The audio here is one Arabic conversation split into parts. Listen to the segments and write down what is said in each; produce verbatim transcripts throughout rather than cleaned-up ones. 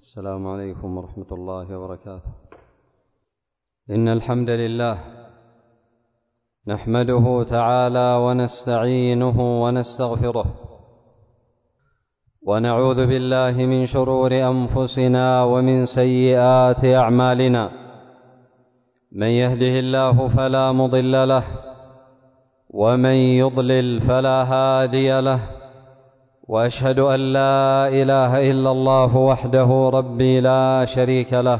السلام عليكم ورحمة الله وبركاته. إن الحمد لله نحمده تعالى ونستعينه ونستغفره، ونعوذ بالله من شرور أنفسنا ومن سيئات أعمالنا. من يهده الله فلا مضل له، ومن يضلل فلا هادي له، وأشهد أن لا إله إلا الله وحده ربي لا شريك له،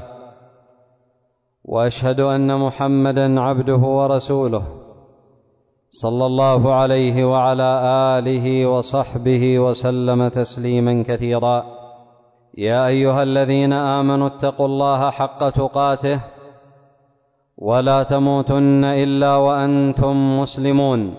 وأشهد أن محمدًا عبده ورسوله صلى الله عليه وعلى آله وصحبه وسلم تسليمًا كثيرا. يا أيها الذين آمنوا اتقوا الله حق تقاته ولا تموتن إلا وأنتم مسلمون.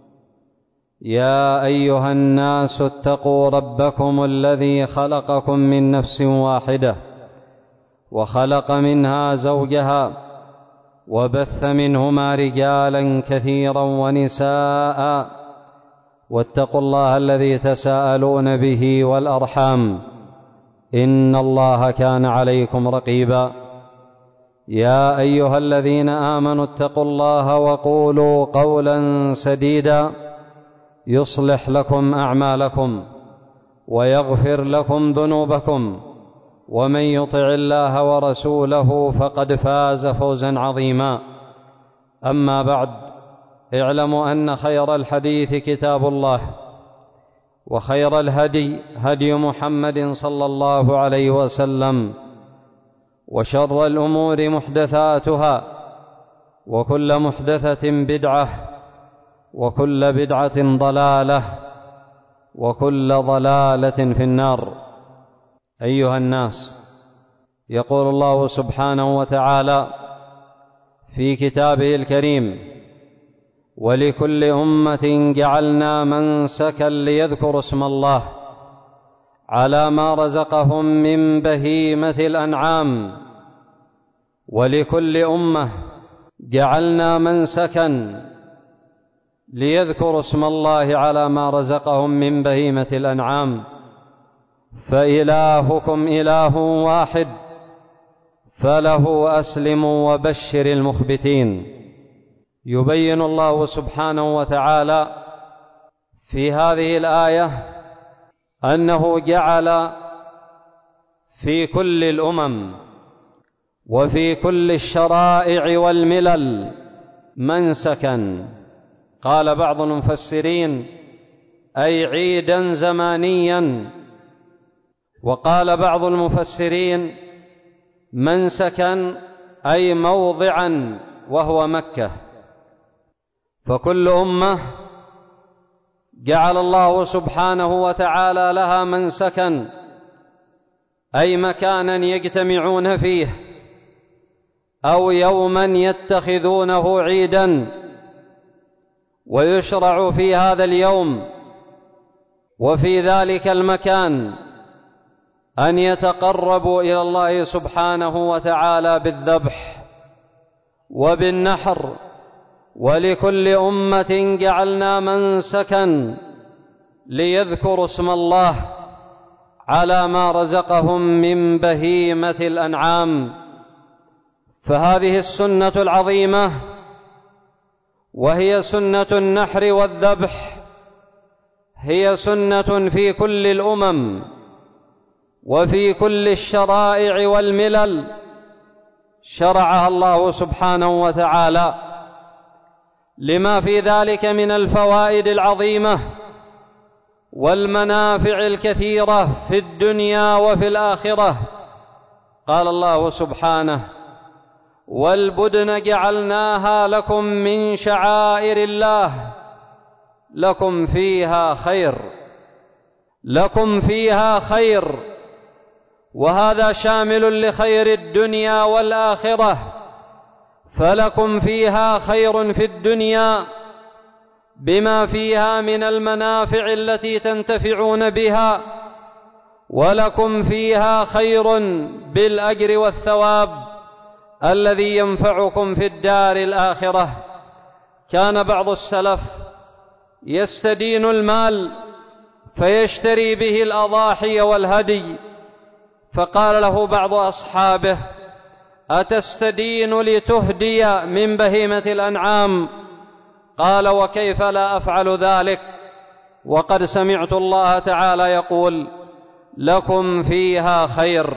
يا أيها الناس اتقوا ربكم الذي خلقكم من نفس واحدة، وخلق منها زوجها، وبث منهما رجالا كثيرا ونساء، واتقوا الله الذي تساءلون به والأرحام، إن الله كان عليكم رقيبا. يا أيها الذين آمنوا اتقوا الله وقولوا قولا سديدا يصلح لكم أعمالكم ويغفر لكم ذنوبكم، ومن يطع الله ورسوله فقد فاز فوزا عظيما. أما بعد، اعلموا أن خير الحديث كتاب الله، وخير الهدي هدي محمد صلى الله عليه وسلم، وشر الأمور محدثاتها، وكل محدثة بدعة، وكل بدعة ضلالة، وكل ضلالة في النار. أيها الناس، يقول الله سبحانه وتعالى في كتابه الكريم: ولكل أمة جعلنا منسكا ليذكروا اسم الله على ما رزقهم من بهيمة الأنعام. ولكل أمة جعلنا منسكا ليذكروا اسم الله على ما رزقهم من بهيمة الأنعام، فإلهكم إله واحد فله أسلموا وبشر المخبتين. يبين الله سبحانه وتعالى في هذه الآية أنه جعل في كل الأمم وفي كل الشرائع والملل منسكا. قال بعض المفسرين: أي عيدا زمانيا. وقال بعض المفسرين: منسكا أي موضعا، وهو مكة. فكل أمة جعل الله سبحانه وتعالى لها منسكا، أي مكانا يجتمعون فيه، أو يوما يتخذونه عيدا، ويشرع في هذا اليوم وفي ذلك المكان أن يتقربوا إلى الله سبحانه وتعالى بالذبح وبالنحر. ولكل أمة جعلنا منسكا ليذكروا اسم الله على ما رزقهم من بهيمة الأنعام. فهذه السنة العظيمة، وهي سنة النحر والذبح، هي سنة في كل الأمم وفي كل الشرائع والملل، شرعها الله سبحانه وتعالى لما في ذلك من الفوائد العظيمة والمنافع الكثيرة في الدنيا وفي الآخرة. قال الله سبحانه: والبدن جعلناها لكم من شعائر الله لكم فيها خير لكم فيها خير وهذا شامل لخير الدنيا والآخرة. فلكم فيها خير في الدنيا بما فيها من المنافع التي تنتفعون بها، ولكم فيها خير بالأجر والثواب الذي ينفعكم في الدار الآخرة. كان بعض السلف يستدين المال فيشتري به الأضاحي والهدي، فقال له بعض أصحابه: أتستدين لتهدي من بهيمة الأنعام؟ قال: وكيف لا أفعل ذلك وقد سمعت الله تعالى يقول: لكم فيها خير.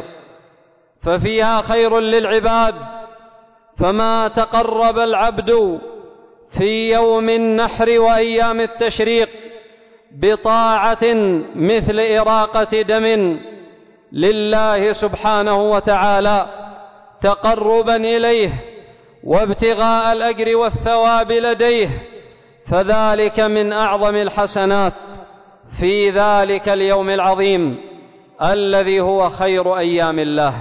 ففيها خير للعباد، فما تقرب العبد في يوم النحر وأيام التشريق بطاعة مثل إراقة دم لله سبحانه وتعالى تقربا إليه وابتغاء الأجر والثواب لديه، فذلك من أعظم الحسنات في ذلك اليوم العظيم الذي هو خير أيام الله.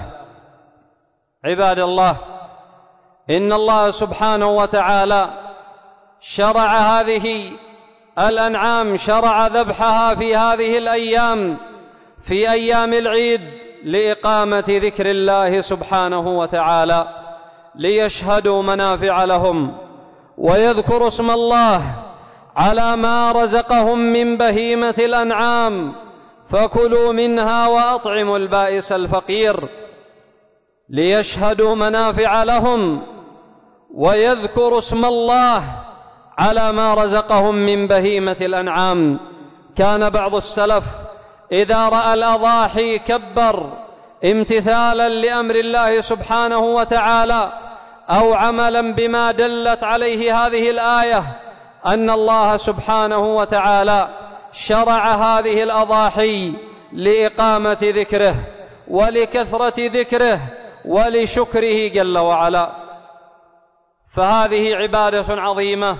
عباد الله، إن الله سبحانه وتعالى شرع هذه الأنعام، شرع ذبحها في هذه الأيام، في أيام العيد، لإقامة ذكر الله سبحانه وتعالى، ليشهدوا منافع لهم ويذكروا اسم الله على ما رزقهم من بهيمة الأنعام، فكلوا منها وأطعموا البائس الفقير. ليشهدوا منافع لهم ويذكروا اسم الله على ما رزقهم من بهيمة الأنعام. كان بعض السلف إذا رأى الأضاحي كبر امتثالا لأمر الله سبحانه وتعالى، أو عملا بما دلت عليه هذه الآية أن الله سبحانه وتعالى شرع هذه الأضاحي لإقامة ذكره ولكثرة ذكره ولشكره جل وعلا. فهذه عبادة عظيمة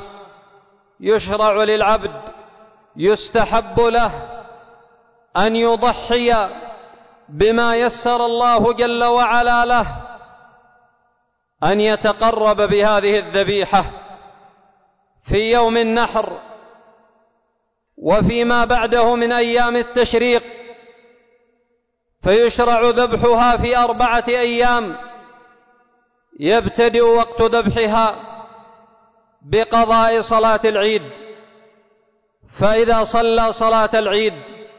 يشرع للعبد، يستحب له أن يضحي بما يسر الله جل وعلا له، أن يتقرب بهذه الذبيحة في يوم النحر وفيما بعده من أيام التشريق، فيشرع ذبحها في أربعة أيام. يبتدئ وقت ذبحها بقضاء صلاة العيد، فإذا صلى صلاة العيد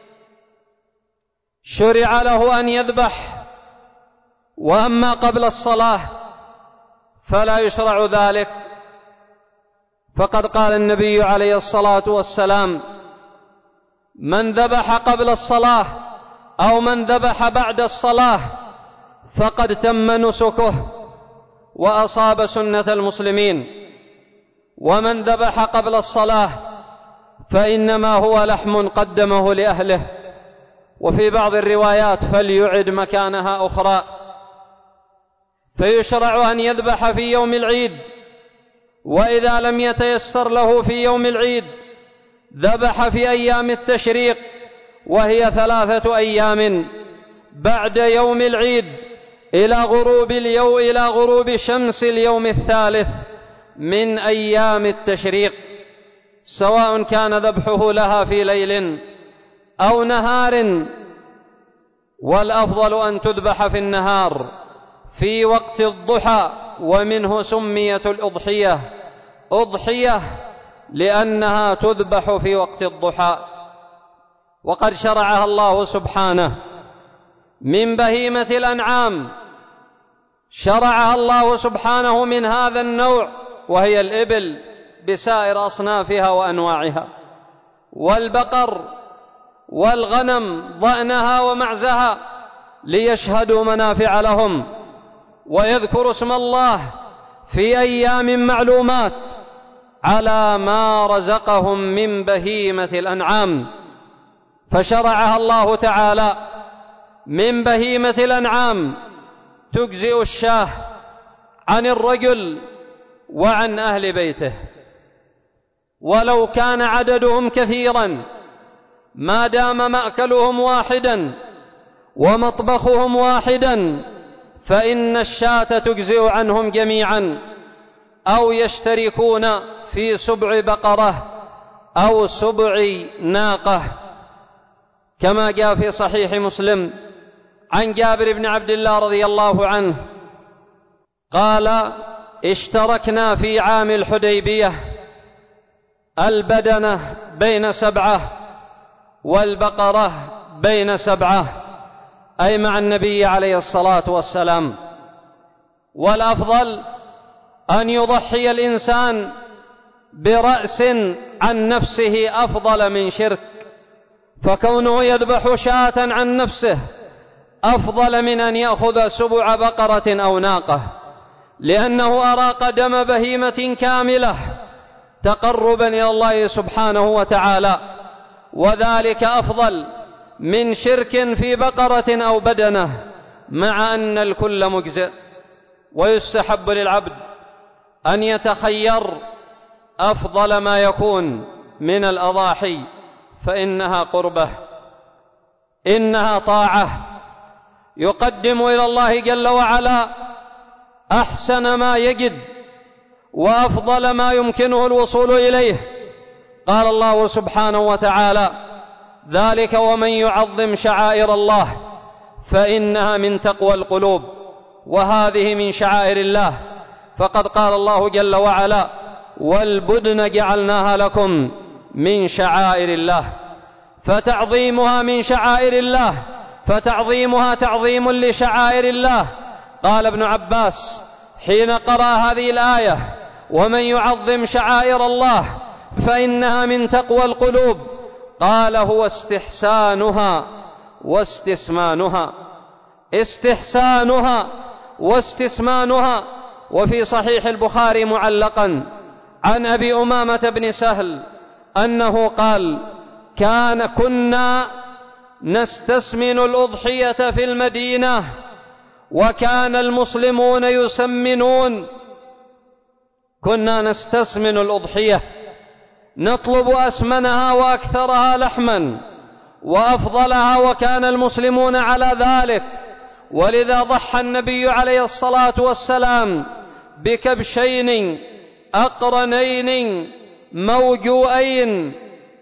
شرع له أن يذبح، وأما قبل الصلاة فلا يشرع ذلك، فقد قال النبي عليه الصلاة والسلام: من ذبح قبل الصلاة أو من ذبح بعد الصلاة فقد تم نسكه وأصاب سنة المسلمين، ومن ذبح قبل الصلاة فإنما هو لحم قدمه لأهله. وفي بعض الروايات: فليعد مكانها أخرى. فيشرع أن يذبح في يوم العيد، وإذا لم يتيسر له في يوم العيد ذبح في أيام التشريق، وهي ثلاثة أيام بعد يوم العيد إلى غروب اليوم إلى غروب شمس اليوم الثالث من أيام التشريق، سواء كان ذبحه لها في ليل أو نهار، والأفضل أن تذبح في النهار في وقت الضحى، ومنه سميت الأضحية أضحية لأنها تذبح في وقت الضحى. وقد شرعها الله سبحانه من بهيمة الأنعام، شرعها الله سبحانه من هذا النوع، وهي الإبل بسائر أصنافها وأنواعها، والبقر والغنم ضأنها ومعزها، ليشهدوا منافع لهم ويذكروا اسم الله في أيام معلومات على ما رزقهم من بهيمة الأنعام. فشرعها الله تعالى من بهيمة الأنعام تجزئ الشاه عن الرجل وعن أهل بيته، ولو كان عددهم كثيرا، ما دام مأكلهم واحدا ومطبخهم واحدا، فإن الشاة تجزئ عنهم جميعا، أو يشتركون في سبع بقرة أو سبع ناقة، كما جاء في صحيح مسلم عن جابر بن عبد الله رضي الله عنه قال: اشتركنا في عام الحديبية البدنة بين سبعة والبقرة بين سبعة، أي مع النبي عليه الصلاة والسلام. والأفضل أن يضحي الإنسان برأس عن نفسه أفضل من شرك، فكونه يذبح شاة عن نفسه أفضل من أن يأخذ سبع بقرة أو ناقة، لأنه أراق دم بهيمة كاملة تقربا إلى الله سبحانه وتعالى، وذلك أفضل من شرك في بقرة أو بدنة، مع أن الكل مجزئ. ويستحب للعبد أن يتخير أفضل ما يكون من الأضاحي، فإنها قربة، إنها طاعة، يقدم إلى الله جل وعلا أحسن ما يجد وأفضل ما يمكنه الوصول إليه. قال الله سبحانه وتعالى: ذلك ومن يعظم شعائر الله فإنها من تقوى القلوب، وهذه من شعائر الله. فقد قال الله جل وعلا: والبدن جعلناها لكم من شعائر الله، فتعظيمها من شعائر الله، فتعظيمها تعظيم لشعائر الله. قال ابن عباس حين قرأ هذه الآية: ومن يعظم شعائر الله فإنها من تقوى القلوب، قال: هو استحسانها واستسمانها، استحسانها واستسمانها. وفي صحيح البخاري معلقا عن أبي أمامة بن سهل أنه قال: كان كنا نستسمن الأضحية في المدينة، وكان المسلمون يسمنون. كنا نستسمن الأضحية، نطلب أسمنها وأكثرها لحما وأفضلها، وكان المسلمون على ذلك. ولذا ضحى النبي عليه الصلاة والسلام بكبشين أقرنين موجوئين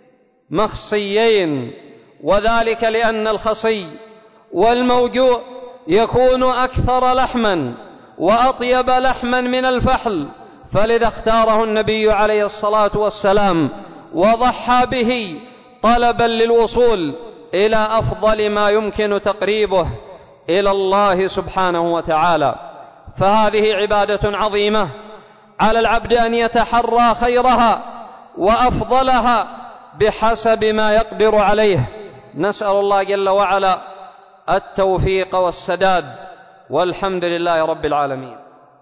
مخصيين، وذلك لأن الخصي والموجوء يكون أكثر لحما وأطيب لحما من الفحل، فلذا اختاره النبي عليه الصلاة والسلام وضحى به طلبا للوصول إلى أفضل ما يمكن تقريبه إلى الله سبحانه وتعالى. فهذه عبادة عظيمة على العبد أن يتحرى خيرها وأفضلها بحسب ما يقدر عليه. نسأل الله جل وعلا التوفيق والسداد، والحمد لله رب العالمين.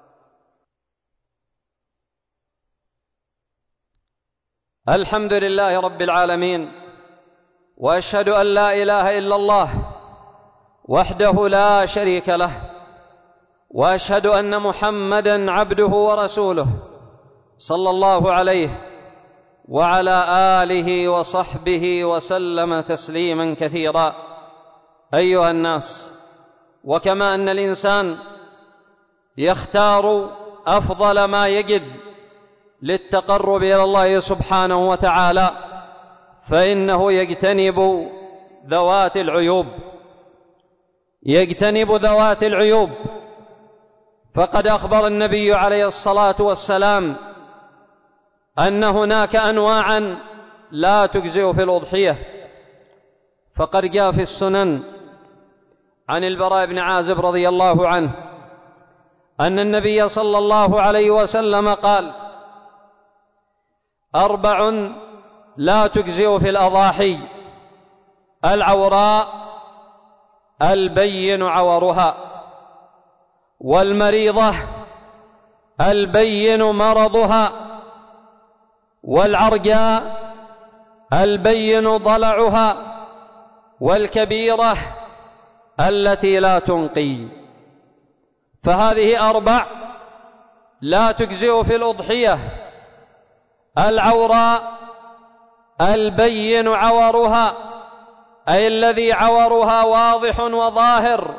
الحمد لله رب العالمين، وأشهد أن لا إله إلا الله وحده لا شريك له، وأشهد أن محمدًا عبده ورسوله صلى الله عليه وعلى آله وصحبه وسلم تسليما كثيرا. أيها الناس، وكما أن الإنسان يختار أفضل ما يجد للتقرب إلى الله سبحانه وتعالى، فإنه يجتنب ذوات العيوب، يجتنب ذوات العيوب. فقد أخبر النبي عليه الصلاة والسلام أن هناك أنواعا لا تجزئ في الأضحية، فقد جاء في السنن عن البراء بن عازب رضي الله عنه أن النبي صلى الله عليه وسلم قال: أربع لا تجزئ في الأضاحي: العوراء البين عورها، والمريضة البين مرضها، والعرجاء البين ضلعها، والكبيرة التي لا تنقي. فهذه أربع لا تجزئ في الأضحية: العوراء البين عورها، أي الذي عورها واضح وظاهر،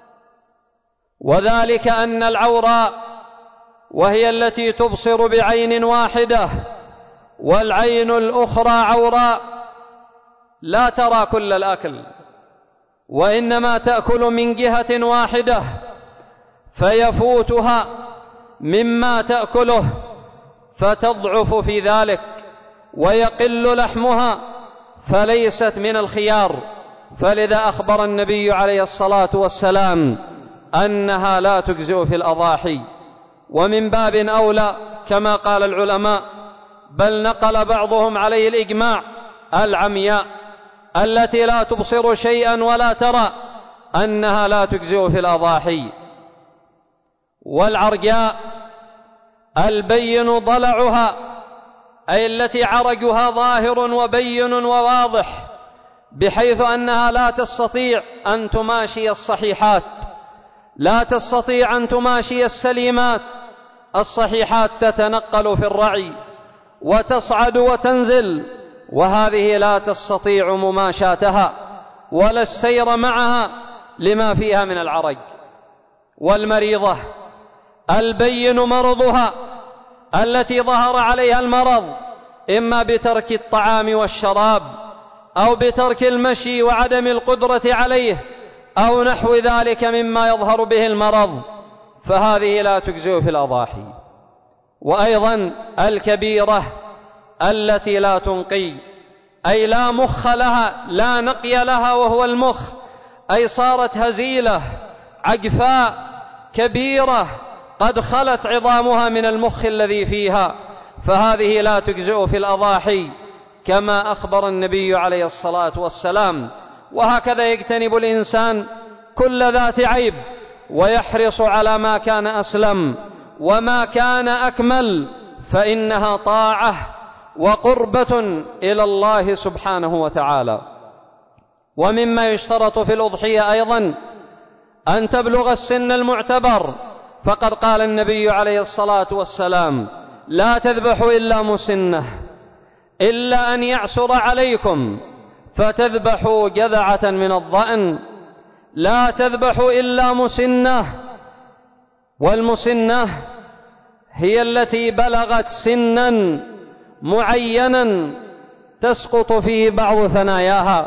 وذلك أن العوراء وهي التي تبصر بعين واحدة، والعين الأخرى عوراء لا ترى كل الأكل، وإنما تأكل من جهة واحدة، فيفوتها مما تأكله فتضعف في ذلك ويقل لحمها، فليست من الخيار فلذا أخبر النبي عليه الصلاة والسلام أنها لا تجزئ في الأضاحي. ومن باب أولى كما قال العلماء، بل نقل بعضهم عليه الإجماع، العمياء التي لا تبصر شيئا ولا ترى أنها لا تجزئ في الأضاحي. والعرجاء البين ضلعها، أي التي عرجها ظاهر وبين وواضح، بحيث أنها لا تستطيع أن تماشي الصحيحات، لا تستطيع أن تماشي السليمات. الصحيحات تتنقل في الرعي وتصعد وتنزل، وهذه لا تستطيع مماشاتها ولا السير معها لما فيها من العرج. والمريضة البين مرضها، التي ظهر عليها المرض إما بترك الطعام والشراب أو بترك المشي وعدم القدرة عليه أو نحو ذلك مما يظهر به المرض، فهذه لا تجزئ في الأضاحي. وأيضا الكبيرة التي لا تنقي، أي لا مخ لها، لا نقي لها وهو المخ، أي صارت هزيلة عجفاء كبيرة قد خلت عظامها من المخ الذي فيها، فهذه لا تجزئ في الأضاحي كما أخبر النبي عليه الصلاة والسلام. وهكذا يجتنب الإنسان كل ذات عيب ويحرص على ما كان أسلم وما كان أكمل، فإنها طاعة وقربة إلى الله سبحانه وتعالى. ومما يشترط في الأضحية أيضا أن تبلغ السن المعتبر، فقد قال النبي عليه الصلاة والسلام: لا تذبحوا إلا مسنة، إلا أن يعسر عليكم فتذبحوا جذعة من الضأن، لا تذبحوا إلا مسنة. والمسنة هي التي بلغت سنا معينا تسقط فيه بعض ثناياها،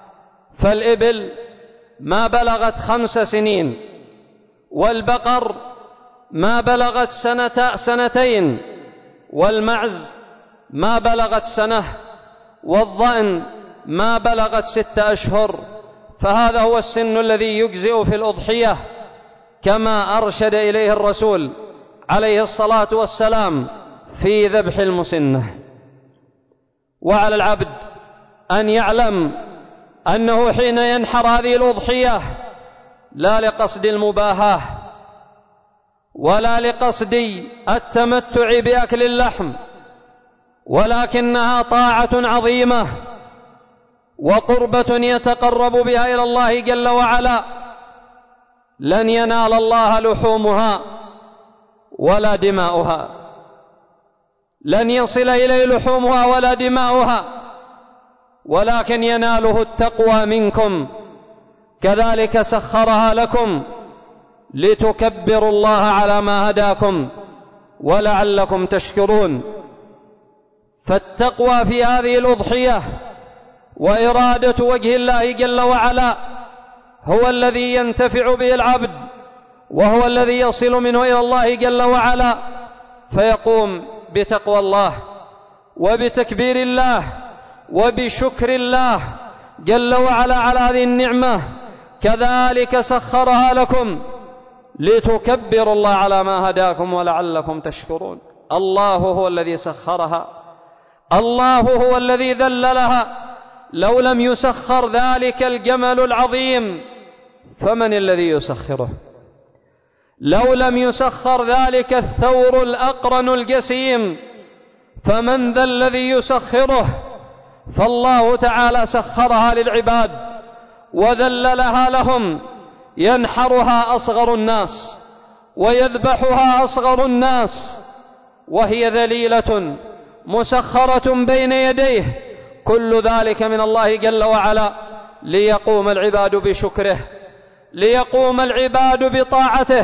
فالإبل ما بلغت خمس سنين، والبقر ما بلغت سنة سنتين، والمعز ما بلغت سنة، والضأن ما بلغت ست أشهر. فهذا هو السن الذي يجزئ في الأضحية كما أرشد إليه الرسول عليه الصلاة والسلام في ذبح المسنة. وعلى العبد أن يعلم أنه حين ينحر هذه الأضحية لا لقصد المباهاة ولا لقصد التمتع بأكل اللحم، ولكنها طاعة عظيمة وقربة يتقرب بها إلى الله جل وعلا. لن ينال الله لحومها ولا دماؤها، لن يصل إليه لحومها ولا دماؤها، ولكن يناله التقوى منكم. كذلك سخرها لكم لتكبروا الله على ما هداكم ولعلكم تشكرون. فالتقوى في هذه الأضحية وإرادة وجه الله جل وعلا هو الذي ينتفع به العبد، وهو الذي يصل منه إلى الله جل وعلا، فيقوم بتقوى الله وبتكبير الله وبشكر الله جل وعلا على هذه النعمة. كذلك سخرها لكم لتكبروا الله على ما هداكم ولعلكم تشكرون. الله هو الذي سخرها، الله هو الذي ذللها. لو لم يسخر ذلك الجمل العظيم فمن الذي يسخره؟ لو لم يسخر ذلك الثور الأقرن الجسيم فمن ذا الذي يسخره؟ فالله تعالى سخرها للعباد وذللها لهم. ينحرها أصغر الناس ويذبحها أصغر الناس، وهي ذليلة مسخرة بين يديه، كل ذلك من الله جل وعلا ليقوم العباد بشكره، ليقوم العباد بطاعته.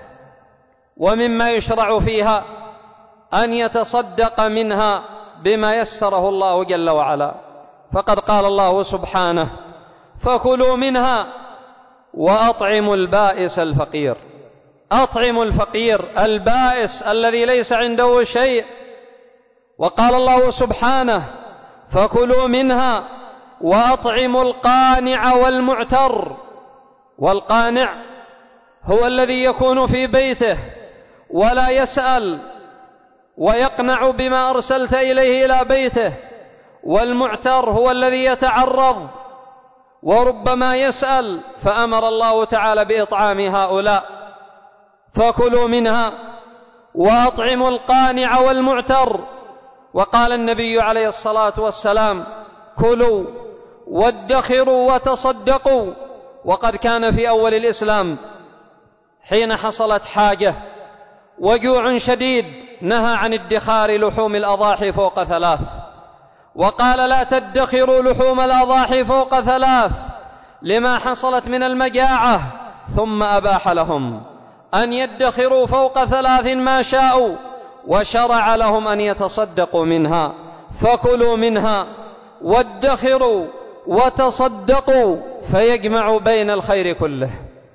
ومما يشرع فيها أن يتصدق منها بما يسره الله جل وعلا، فقد قال الله سبحانه: فكلوا منها وأطعموا البائس الفقير. أطعموا الفقير البائس الذي ليس عنده شيء. وقال الله سبحانه: فكلوا منها وأطعموا القانع والمعتر. والقانع هو الذي يكون في بيته ولا يسأل ويقنع بما أرسلت إليه إلى بيته، والمعتر هو الذي يتعرض وربما يسأل، فأمر الله تعالى بإطعام هؤلاء. فكلوا منها وأطعموا القانع والمعتر. وقال النبي عليه الصلاة والسلام: كلوا وادخروا وتصدقوا. وقد كان في أول الإسلام حين حصلت حاجة وجوع شديد نهى عن ادخار لحوم الأضاحي فوق ثلاث، وقال: لا تدخروا لحوم الأضاحي فوق ثلاث لما حصلت من المجاعة، ثم أباح لهم أن يدخروا فوق ثلاث ما شاءوا، وشرع لهم أن يتصدقوا منها. فكلوا منها وادخروا وتصدقوا فيجمع بين الخير كله.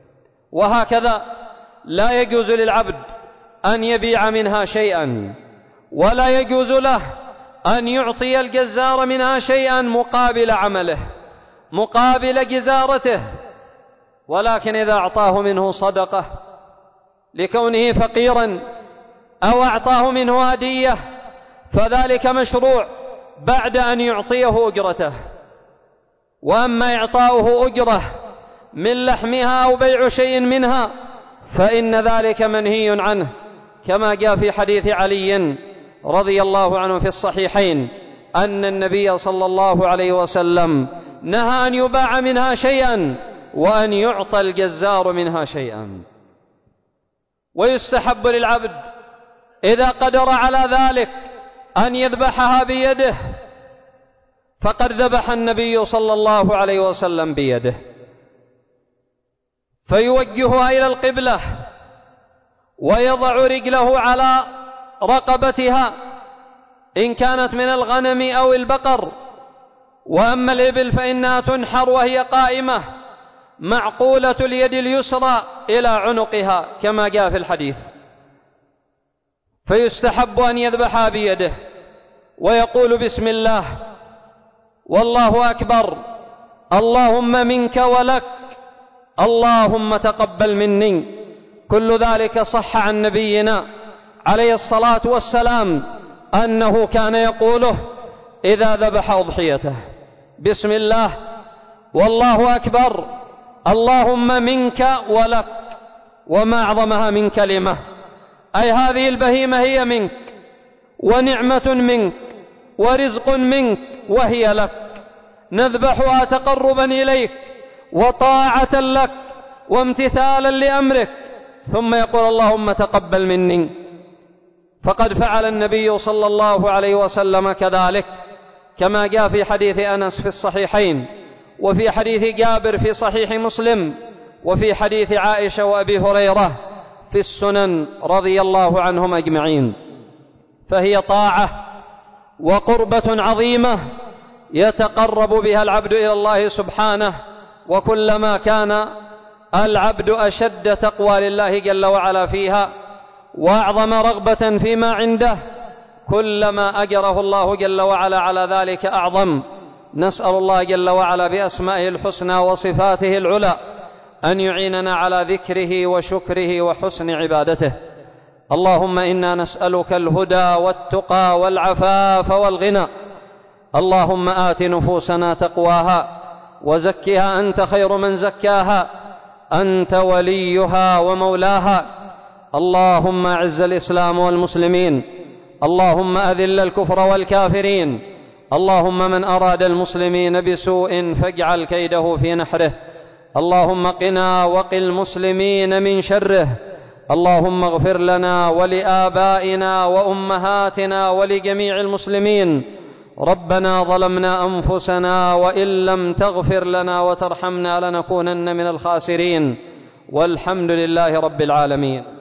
وهكذا لا يجوز للعبد أن يبيع منها شيئا، ولا يجوز له أن يعطي الجزار منها شيئا مقابل عمله، مقابل جزارته، ولكن إذا أعطاه منه صدقة لكونه فقيرا أو أعطاه منه هدية فذلك مشروع بعد أن يعطيه أجرته. وأما إعطاؤه أجرة من لحمها أو بيع شيء منها فإن ذلك منهي عنه، كما جاء في حديث علي رضي الله عنه في الصحيحين أن النبي صلى الله عليه وسلم نهى أن يباع منها شيئا وأن يعطى الجزار منها شيئا. ويستحب للعبد إذا قدر على ذلك أن يذبحها بيده، فقد ذبح النبي صلى الله عليه وسلم بيده، فيوجهها إلى القبلة ويضع رجله على رقبتها إن كانت من الغنم أو البقر. وأما الإبل فإنها تنحر وهي قائمة معقولة اليد اليسرى إلى عنقها كما جاء في الحديث. فيستحب أن يذبحها بيده ويقول: بسم الله والله أكبر، اللهم منك ولك، اللهم تقبل مني. كل ذلك صح عن نبينا عليه الصلاة والسلام أنه كان يقوله إذا ذبح أضحيته: بسم الله والله أكبر، اللهم منك ولك. وما أعظمها من كلمة، أي هذه البهيمة هي منك، ونعمة منك، ورزق منك، وهي لك، نذبحها تقربا إليك وطاعة لك وامتثالا لأمرك. ثم يقول: اللهم تقبل مني. فقد فعل النبي صلى الله عليه وسلم كذلك، كما جاء في حديث أنس في الصحيحين، وفي حديث جابر في صحيح مسلم، وفي حديث عائشة وأبي هريرة في السنن رضي الله عنهم أجمعين. فهي طاعة وقربة عظيمة يتقرب بها العبد إلى الله سبحانه، وكلما كان العبد أشد تقوى لله جل وعلا فيها وأعظم رغبة فيما عنده كلما أجره الله جل وعلا على ذلك أعظم. نسأل الله جل وعلا بأسمائه الحسنى وصفاته العلى أن يعيننا على ذكره وشكره وحسن عبادته. اللهم إنا نسألك الهدى والتقى والعفاف والغنى. اللهم آت نفوسنا تقواها وزكها أنت خير من زكاها، أنت وليها ومولاها. اللهم أعز الإسلام والمسلمين، اللهم أذل الكفر والكافرين، اللهم من أراد المسلمين بسوء فاجعل كيده في نحره، اللهم قنا وقِ المسلمين من شره. اللهم اغفر لنا ولآبائنا وأمهاتنا ولجميع المسلمين. ربنا ظلمنا أنفسنا وإن لم تغفر لنا وترحمنا لنكونن من الخاسرين، والحمد لله رب العالمين.